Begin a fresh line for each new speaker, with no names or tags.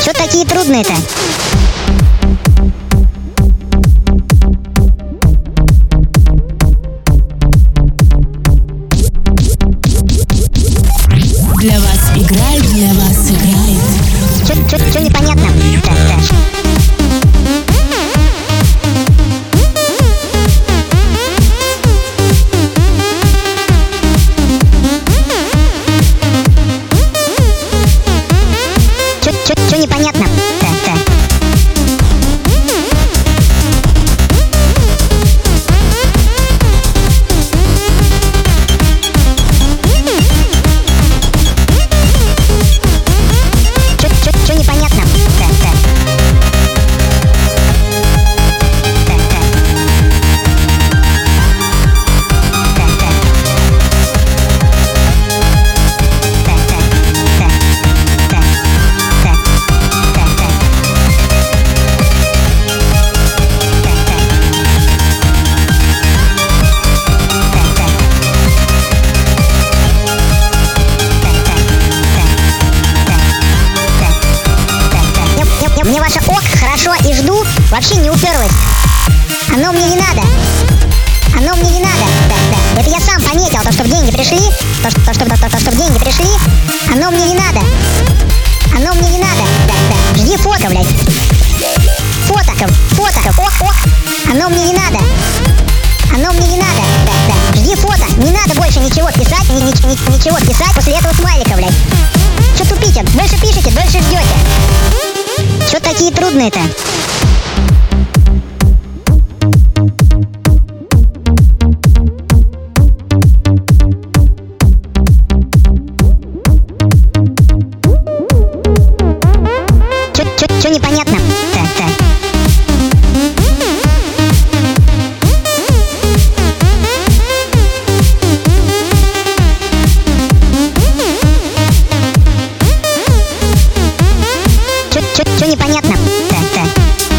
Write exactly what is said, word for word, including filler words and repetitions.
Чё такие трудные-то?
Для вас играет, для вас играет.
Чё, чё, чё непонятно? Да, да. Чё, чё, чё непонятно? Да, да. Чё, чё, чё непонятно? Да, да. Да, да. Да, да. Да, да. Да, да. Да, да, да. Мне ваше ок, хорошо и жду вообще не уперлось. Оно мне не надо. Оно мне не надо. Да, да. Это я сам пометил, то, чтобы деньги пришли. То, что, то, что, то, то, чтобы деньги пришли. Оно мне не надо. Оно мне не надо. Да, да. Жди фото, блядь. Фото, фото, ок, ок. Оно мне не надо. Оно мне не надо. Да, да. Жди фото. Не надо больше ничего писать, ни, ни, ни- ничего писать после этого смайлика, блядь. Че тупите? Дольше пишете, дольше ждете. Че такие трудные-то? Че, че, че непонятно? Да, да. Че, че, че непонятно? Да, да.